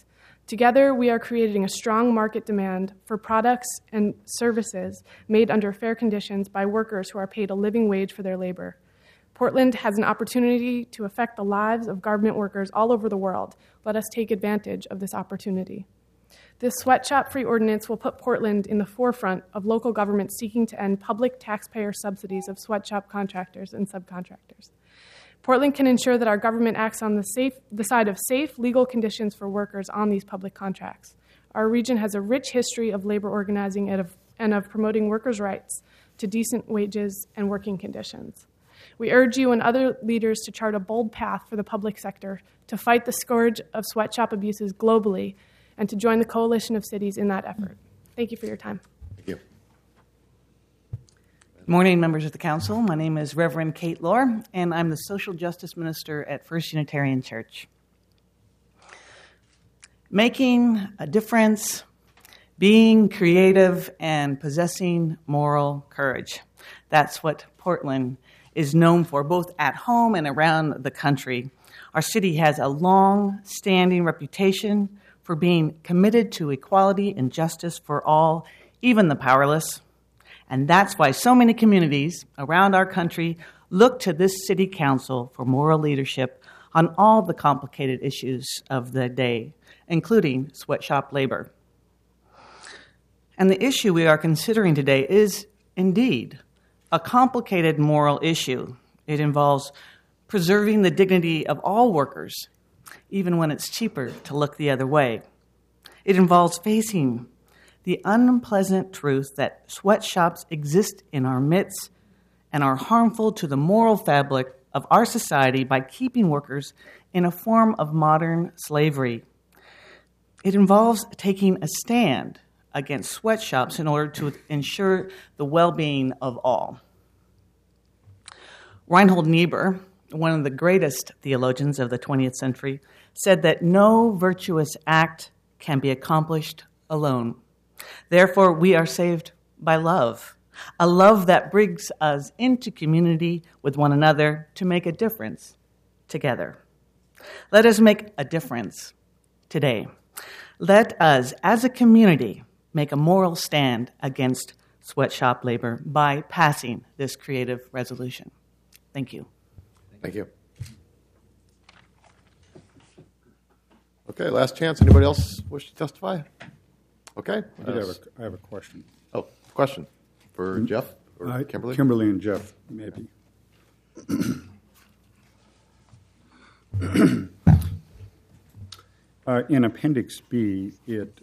[SPEAKER 18] Together, we are creating a strong market demand for products and services made under fair conditions by workers who are paid a living wage for their labor. Portland has an opportunity to affect the lives of garment workers all over the world. Let us take advantage of this opportunity. This sweatshop-free ordinance will put Portland in the forefront of local governments seeking to end public taxpayer subsidies of sweatshop contractors and subcontractors. Portland can ensure that our government acts on the side of safe, legal conditions for workers on these public contracts. Our region has a rich history of labor organizing and of promoting workers' rights to decent wages and working conditions. We urge you and other leaders to chart a bold path for the public sector to fight the scourge of sweatshop abuses globally and to join the coalition of cities in that effort. Thank you for your time.
[SPEAKER 1] Thank you.
[SPEAKER 19] Good morning, members of the council. My name is Reverend Kate Lohr, and I'm the Social Justice Minister at First Unitarian Church. Making a difference, being creative, and possessing moral courage. That's what Portland is known for, both at home and around the country. Our city has a long-standing reputation for being committed to equality and justice for all, even the powerless. And that's why so many communities around our country look to this city council for moral leadership on all the complicated issues of the day, including sweatshop labor. And the issue we are considering today is indeed a complicated moral issue. It involves preserving the dignity of all workers, even when it's cheaper to look the other way. It involves facing the unpleasant truth that sweatshops exist in our midst and are harmful to the moral fabric of our society by keeping workers in a form of modern slavery. It involves taking a stand against sweatshops in order to ensure the well-being of all. Reinhold Niebuhr, one of the greatest theologians of the 20th century, said that no virtuous act can be accomplished alone. Therefore, we are saved by love, a love that brings us into community with one another to make a difference together. Let us make a difference today. Let us, as a community, make a moral stand against sweatshop labor by passing this creative resolution. Thank you.
[SPEAKER 1] Thank you. Okay, last chance. Anybody else wish to testify? Okay.
[SPEAKER 20] I have a question.
[SPEAKER 1] Oh, question for Jeff or Kimberly?
[SPEAKER 20] Kimberly and Jeff, maybe. In Appendix B, it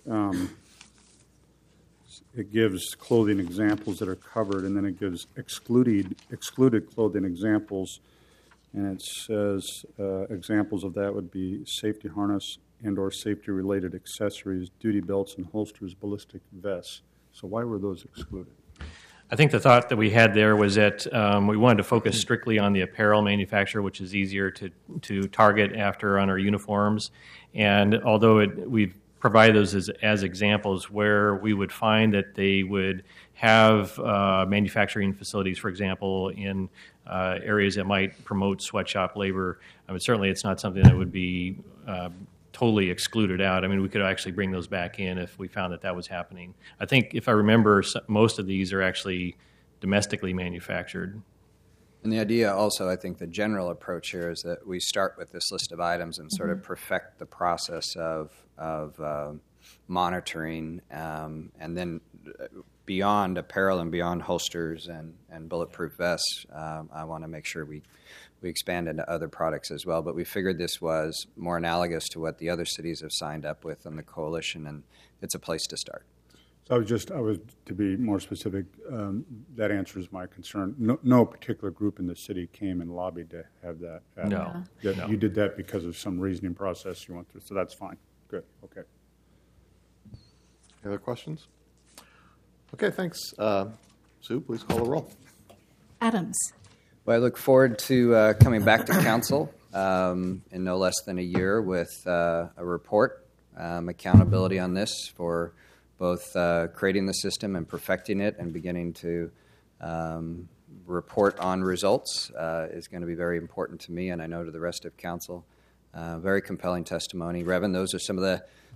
[SPEAKER 20] gives clothing examples that are covered, and then it gives excluded clothing examples, and it says examples of that would be safety harness and or safety-related accessories, duty belts and holsters, ballistic vests. So why were those excluded?
[SPEAKER 14] I think the thought that we had there was that we wanted to focus strictly on the apparel manufacturer, which is easier to target after on our uniforms. And although we provide those as examples where we would find that they would have manufacturing facilities, for example, in areas that might promote sweatshop labor, certainly it's not something that would be totally excluded out. I mean, we could actually bring those back in if we found that was happening. I think, if I remember, most of these are actually domestically manufactured.
[SPEAKER 3] And the idea also, I think the general approach here is that we start with this list of items and sort of perfect the process of monitoring, and then beyond apparel and beyond holsters and bulletproof vests, I want to make sure we expand into other products as well. But we figured this was more analogous to what the other cities have signed up with on the coalition, and it's a place to start.
[SPEAKER 20] So I was to be more specific, that answers my concern. No particular group in the city came and lobbied to have that.
[SPEAKER 14] No.
[SPEAKER 20] You did that because of some reasoning process you went through, so that's fine. Good, okay.
[SPEAKER 1] Any other questions? Okay, thanks. Sue, please call the roll.
[SPEAKER 10] Adams.
[SPEAKER 3] Well, I look forward to coming back to council in no less than a year with a report, accountability on this for both creating the system and perfecting it and beginning to report on results is going to be very important to me, and I know to the rest of council. Very compelling testimony. Reverend, those are some of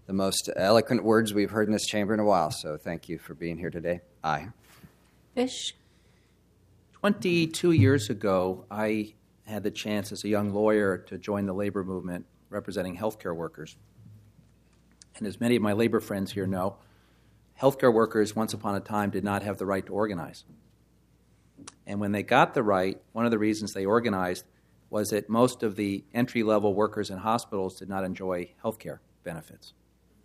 [SPEAKER 3] the most eloquent words we've heard in this chamber in a while, so thank you for being here today. Aye.
[SPEAKER 10] Fish.
[SPEAKER 4] 22 years ago, I had the chance as a young lawyer to join the labor movement representing healthcare workers. And as many of my labor friends here know, healthcare workers once upon a time did not have the right to organize. And when they got the right, one of the reasons they organized was that most of the entry-level workers in hospitals did not enjoy healthcare benefits.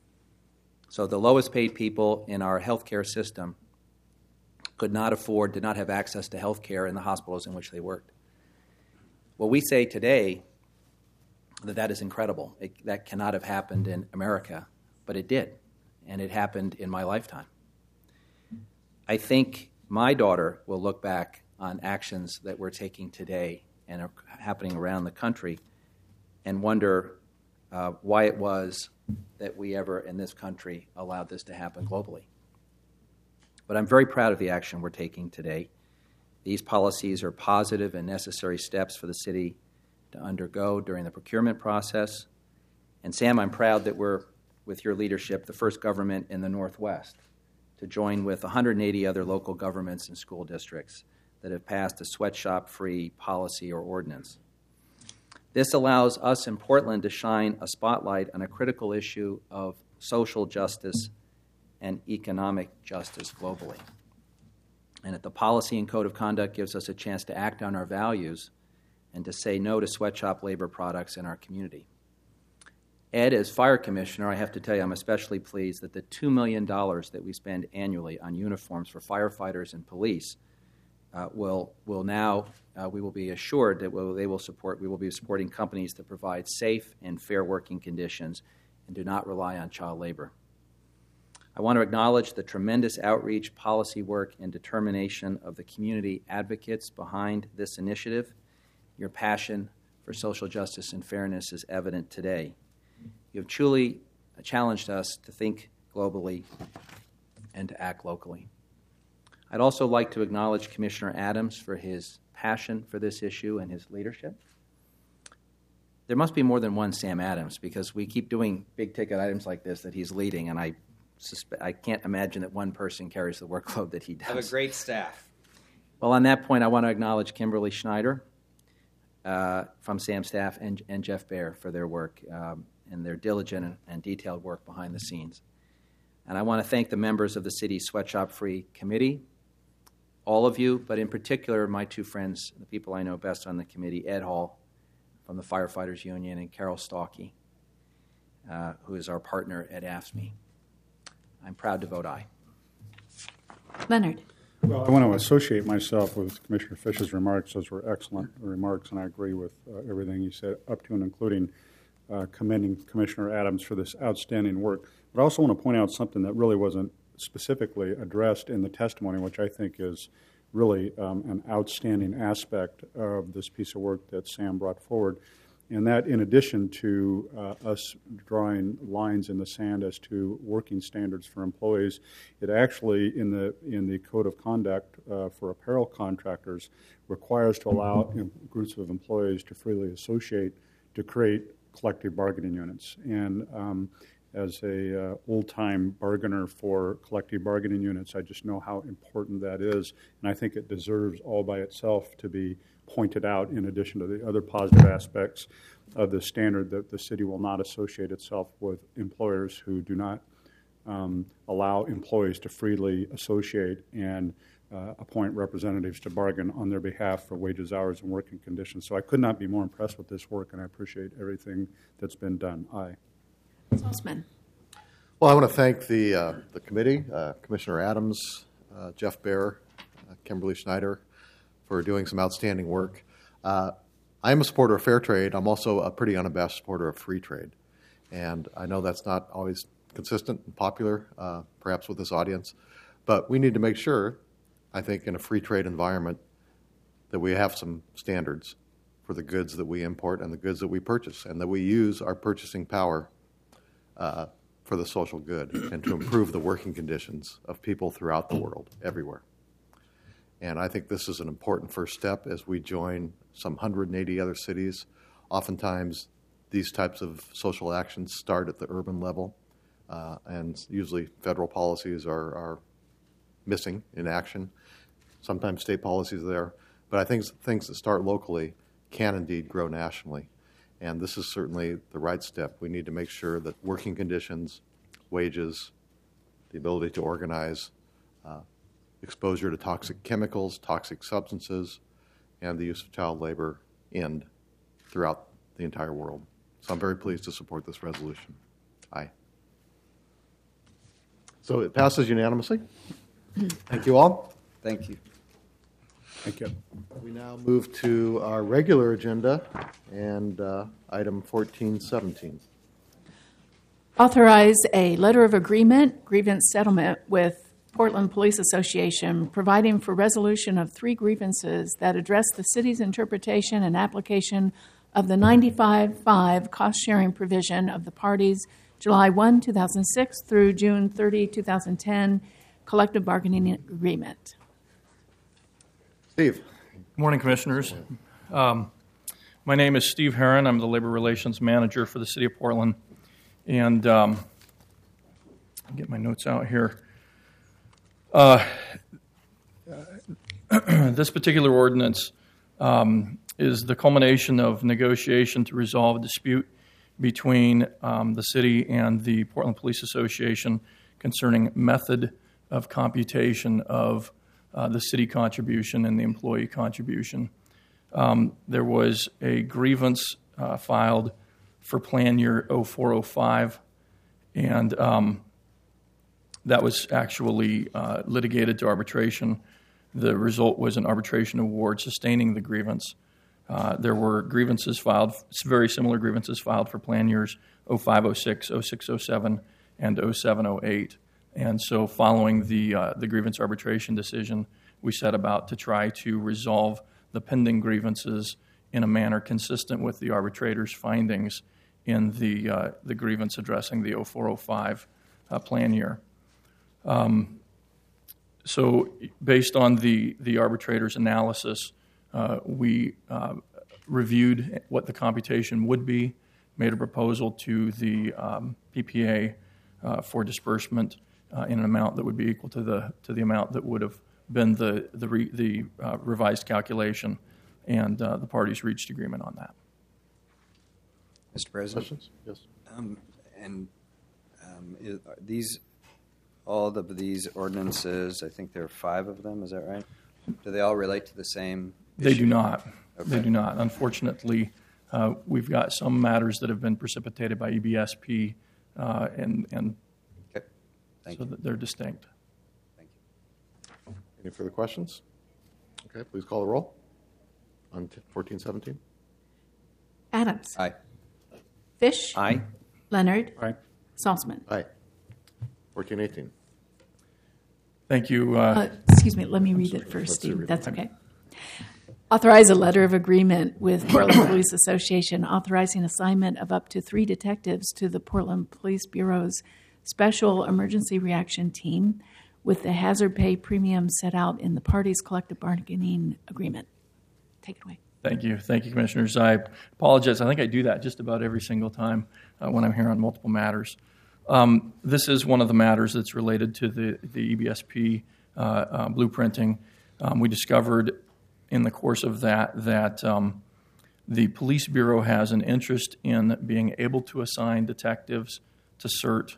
[SPEAKER 4] So the lowest paid people in our healthcare system could not afford, did not have access to health care in the hospitals in which they worked. Well, we say today that is incredible. That cannot have happened in America, but it did, and it happened in my lifetime. I think my daughter will look back on actions that we're taking today and are happening around the country and wonder why it was that we ever in this country allowed this to happen globally. But I'm very proud of the action we're taking today. These policies are positive and necessary steps for the city to undergo during the procurement process. And Sam, I'm proud that we're, with your leadership, the first government in the Northwest to join with 180 other local governments and school districts that have passed a sweatshop-free policy or ordinance. This allows us in Portland to shine a spotlight on a critical issue of social justice and economic justice globally. And that the policy and code of conduct gives us a chance to act on our values and to say no to sweatshop labor products in our community. Ed, as fire commissioner, I have to tell you I'm especially pleased that the $2 million that we spend annually on uniforms for firefighters and police will now, we will be assured that we will be supporting companies that provide safe and fair working conditions and do not rely on child labor. I want to acknowledge the tremendous outreach, policy work, and determination of the community advocates behind this initiative. Your passion for social justice and fairness is evident today. You have truly challenged us to think globally and to act locally. I'd also like to acknowledge Commissioner Adams for his passion for this issue and his leadership. There must be more than one Sam Adams because we keep doing big-ticket items like this that he's leading, and I can't imagine that one person carries the workload that he does.
[SPEAKER 3] Have a great staff.
[SPEAKER 4] Well, on that point, I want to acknowledge Kimberly Schneider from Sam's staff and Jeff Baer for their work and their diligent and detailed work behind the scenes. And I want to thank the members of the city's Sweatshop Free Committee, all of you, but in particular my two friends, the people I know best on the committee, Ed Hall from the Firefighters Union and Carol Stalkey, who is our partner at AFSCME. I'm proud to vote aye.
[SPEAKER 10] Leonard.
[SPEAKER 20] Well, I want to associate myself with Commissioner Fish's remarks. Those were excellent remarks, and I agree with everything he said, up to and including commending Commissioner Adams for this outstanding work. But I also want to point out something that really wasn't specifically addressed in the testimony, which I think is really an outstanding aspect of this piece of work that Sam brought forward. And that, in addition to us drawing lines in the sand as to working standards for employees, it actually, in the code of conduct for apparel contractors, requires to allow groups of employees to freely associate to create collective bargaining units. And as a old-time bargainer for collective bargaining units, I just know how important that is, and I think it deserves all by itself to be pointed out in addition to the other positive aspects of the standard that the city will not associate itself with employers who do not allow employees to freely associate and appoint representatives to bargain on their behalf for wages, hours, and working conditions. So I could not be more impressed with this work, and I appreciate everything that's been done. Aye.
[SPEAKER 10] Salzman.
[SPEAKER 1] Well, I want to thank the committee, Commissioner Adams, Jeff Baer, Kimberly Schneider, for doing some outstanding work. I am a supporter of fair trade. I'm also a pretty unabashed supporter of free trade. And I know that's not always consistent and popular, perhaps with this audience, but we need to make sure, I think, in a free trade environment, that we have some standards for the goods that we import and the goods that we purchase, and that we use our purchasing power for the social good and to improve the working conditions of people throughout the world, everywhere. And I think this is an important first step as we join some 180 other cities. Oftentimes, these types of social actions start at the urban level, and usually federal policies are missing in action. Sometimes state policies are there, but I think things that start locally can indeed grow nationally. And this is certainly the right step. We need to make sure that working conditions, wages, the ability to organize, exposure to toxic chemicals, toxic substances, and the use of child labor end throughout the entire world. So I'm very pleased to support this resolution. Aye. So it passes unanimously. Thank you all.
[SPEAKER 3] Thank you.
[SPEAKER 20] Thank you.
[SPEAKER 1] We now move to our regular agenda and item 1417.
[SPEAKER 10] Authorize a letter of agreement, grievance settlement with Portland Police Association, providing for resolution of 3 grievances that address the city's interpretation and application of the 95-5 cost-sharing provision of the parties' July 1, 2006 through June 30, 2010 collective bargaining agreement.
[SPEAKER 1] Steve.
[SPEAKER 21] Good morning, Commissioners. My name is Steve Herron. I'm the Labor Relations Manager for the City of Portland. And I'll get my notes out here. This particular ordinance is the culmination of negotiation to resolve a dispute between the city and the Portland Police Association concerning method of computation of the city contribution and the employee contribution. There was a grievance filed for plan year 0405, and that was actually litigated to arbitration. The result was an arbitration award sustaining the grievance. There were grievances filed, very similar grievances filed for plan years 0506, 0607, and 0708. And so following the grievance arbitration decision, we set about to try to resolve the pending grievances in a manner consistent with the arbitrator's findings in the grievance addressing the 0405 plan year. So based on the arbitrator's analysis, we reviewed what the computation would be, made a proposal to the PPA for disbursement in an amount that would be equal to the amount that would have been the revised calculation, and the parties reached agreement on that.
[SPEAKER 3] Mr. President?
[SPEAKER 1] Questions? Yes.
[SPEAKER 3] These, all of these ordinances, I think there are 5 of them, is that right? Do they all relate to the same
[SPEAKER 21] They
[SPEAKER 3] issue?
[SPEAKER 21] do not.
[SPEAKER 3] Okay.
[SPEAKER 21] They do not. Unfortunately, we've got some matters that have been precipitated by EBSP, and
[SPEAKER 3] okay. Thank
[SPEAKER 21] so
[SPEAKER 3] you.
[SPEAKER 21] that they're distinct.
[SPEAKER 3] Thank you.
[SPEAKER 1] Any further questions? Okay, please call the roll on 1417.
[SPEAKER 10] Adams.
[SPEAKER 3] Aye.
[SPEAKER 10] Fish.
[SPEAKER 4] Aye.
[SPEAKER 10] Leonard.
[SPEAKER 20] Aye.
[SPEAKER 10] Salzman.
[SPEAKER 1] Aye. 1418.
[SPEAKER 21] Thank you.
[SPEAKER 10] Excuse me, let me read it first, Steve. That's okay. Authorize a letter of agreement with Portland Police Association authorizing assignment of up to 3 detectives to the Portland Police Bureau's Special Emergency Reaction Team with the hazard pay premium set out in the parties' collective bargaining agreement. Take it away.
[SPEAKER 21] Thank you. Thank you, Commissioners. I apologize. I think I do that just about every single time when I'm here on multiple matters. This is one of the matters that's related to the EBSP blueprinting. We discovered in the course of that the Police Bureau has an interest in being able to assign detectives to CERT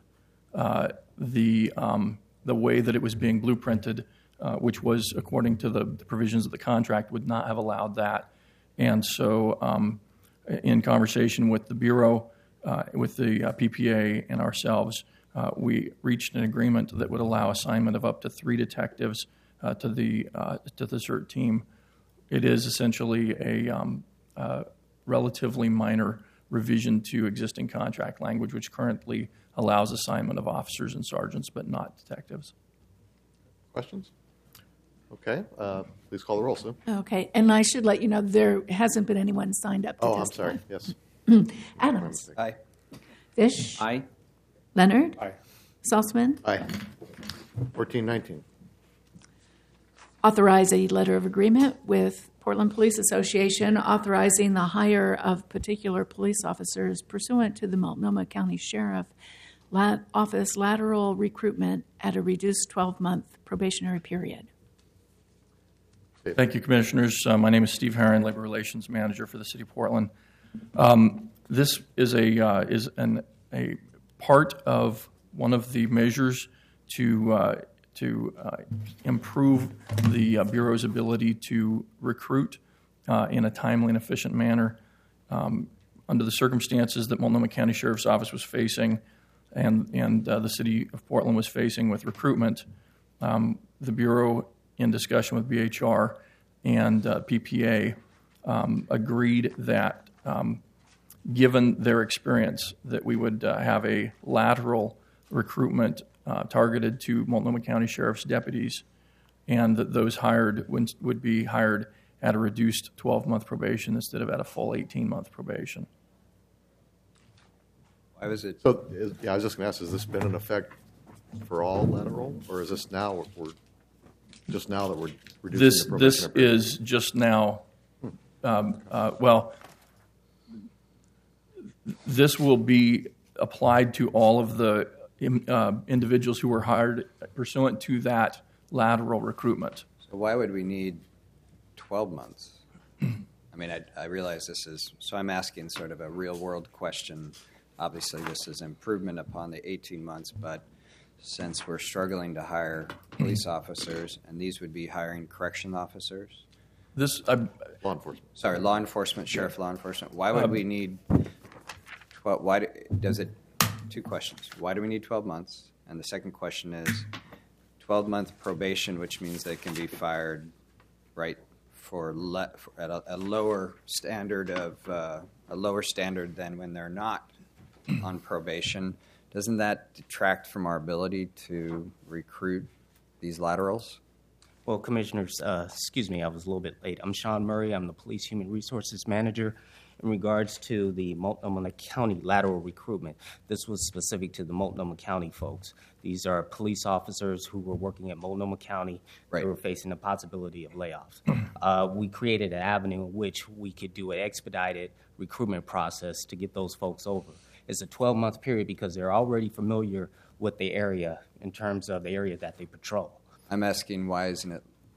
[SPEAKER 21] the way that it was being blueprinted, which was, according to the provisions of the contract, would not have allowed that. And so in conversation with the Bureau, with the PPA and ourselves, we reached an agreement that would allow assignment of up to 3 detectives to the CERT team. It is essentially a relatively minor revision to existing contract language, which currently allows assignment of officers and sergeants, but not detectives.
[SPEAKER 1] Questions? Okay, please call the roll, Sue.
[SPEAKER 10] Okay, and I should let you know there hasn't been anyone signed up to testify.
[SPEAKER 1] I'm sorry, yes.
[SPEAKER 10] Adams.
[SPEAKER 3] Aye.
[SPEAKER 10] Fish.
[SPEAKER 4] Aye.
[SPEAKER 10] Leonard.
[SPEAKER 20] Aye.
[SPEAKER 10] Salzman.
[SPEAKER 1] Aye. 1419.
[SPEAKER 10] Authorize a letter of agreement with Portland Police Association authorizing the hire of particular police officers pursuant to the Multnomah County Sheriff office lateral recruitment at a reduced 12-month probationary period.
[SPEAKER 21] Thank you, Commissioners. My name is Steve Herron, Labor Relations Manager for the City of Portland. This is a part of one of the measures to improve the Bureau's ability to recruit in a timely and efficient manner. Under the circumstances that Multnomah County Sheriff's Office was facing and the City of Portland was facing with recruitment, the Bureau, in discussion with BHR and PPA, agreed that given their experience that we would have a lateral recruitment targeted to Multnomah County Sheriff's deputies, and that those hired would be hired at a reduced 12-month probation instead of at a full 18-month probation.
[SPEAKER 3] Why was it?
[SPEAKER 1] So, I was just going to ask, has this been in effect for all lateral, or is this now we're just now that we're reducing the
[SPEAKER 21] This
[SPEAKER 1] probation period?
[SPEAKER 21] is just now. Well, this will be applied to all of the individuals who were hired pursuant to that lateral recruitment.
[SPEAKER 3] So why would we need 12 months? I mean, I realize this is, so I'm asking sort of a real-world question. Obviously, this is improvement upon the 18 months, but since we're struggling to hire police officers, and these would be hiring correction officers?
[SPEAKER 1] Law enforcement.
[SPEAKER 3] Sorry, law enforcement, sheriff, law enforcement. Why would we need 12? Two questions. Why do we need 12 months? And the second question is 12-month probation, which means they can be fired right at a lower standard than when they're not on probation. Doesn't that detract from our ability to recruit these laterals?
[SPEAKER 9] Well, Commissioners, excuse me, I was a little bit late. I'm Sean Murray. I'm the Police Human Resources Manager. In regards to the Multnomah County lateral recruitment, this was specific to the Multnomah County folks. These are police officers who were working at Multnomah County. Right. They were facing the possibility of layoffs. We created an avenue in which we could do an expedited recruitment process to get those folks over. It's a 12-month period because they're already familiar with the area in terms of the area that they patrol.
[SPEAKER 3] I'm asking why isn't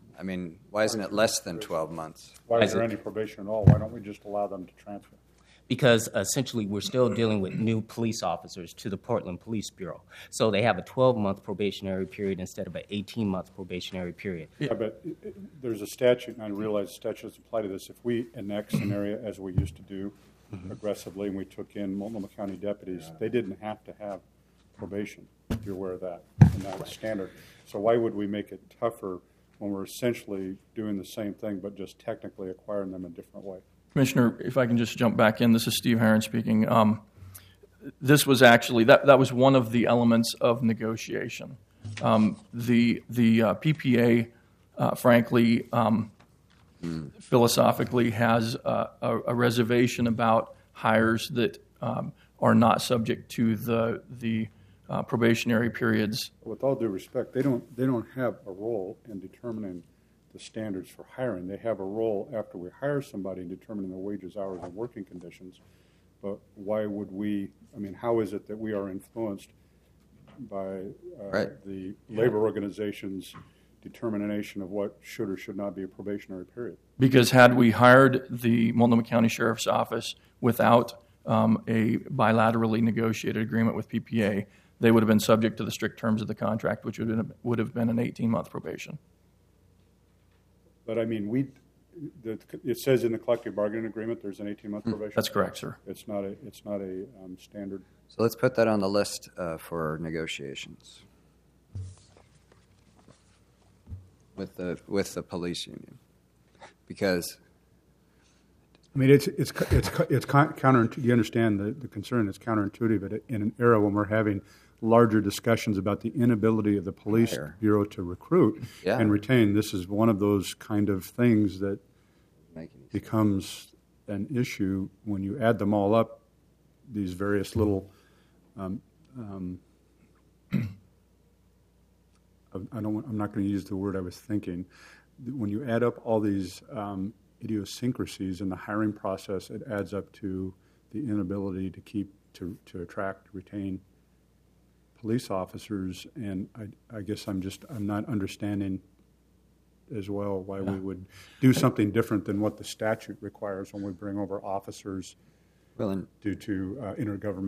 [SPEAKER 3] it less than 12 months?
[SPEAKER 20] Why is there any probation at all? Why don't we just allow them to transfer?
[SPEAKER 9] Because essentially we're still dealing with new police officers to the Portland Police Bureau. So they have a 12-month probationary period instead of an 18-month probationary period.
[SPEAKER 20] Yeah, but there's a statute, and I realize statutes apply to this. If we annex an area, as we used to do aggressively, and we took in Multnomah County deputies, they didn't have to have probation. You're aware of that, and that's standard. So why would we make it tougher when we're essentially doing the same thing but just technically acquiring them a different way?
[SPEAKER 21] Commissioner, if I can just jump back in, this is Steve Herron speaking. This was actually, that was one of the elements of negotiation. The PPA, frankly, philosophically has a reservation about hires that are not subject to the probationary periods.
[SPEAKER 20] With all due respect, they don't have a role in determining the standards for hiring. They have a role after we hire somebody in determining their wages, hours, and working conditions. But why would we? I mean, how is it that we are influenced by the labor organization's determination of what should or should not be a probationary period?
[SPEAKER 21] Because had we hired the Multnomah County Sheriff's Office without a bilaterally negotiated agreement with PPA, they would have been subject to the strict terms of the contract, which would have been an 18-month probation.
[SPEAKER 20] But I mean, it says in the collective bargaining agreement there's an 18-month probation.
[SPEAKER 21] That's correct, sir.
[SPEAKER 20] It's not a standard.
[SPEAKER 3] So let's put that on the list for negotiations with the police union, because
[SPEAKER 20] I mean, it's counterintuitive. You understand the concern. It's counterintuitive in an era when we're having larger discussions about the inability of the police bureau to recruit and retain. This is one of those kind of things that becomes an issue when you add them all up. These various little, I'm not going to use the word I was thinking. When you add up all these idiosyncrasies in the hiring process, it adds up to the inability to attract, retain police officers, and I guess I'm not understanding as well why we would do something different than what the statute requires when we bring over officers due to intergovernmental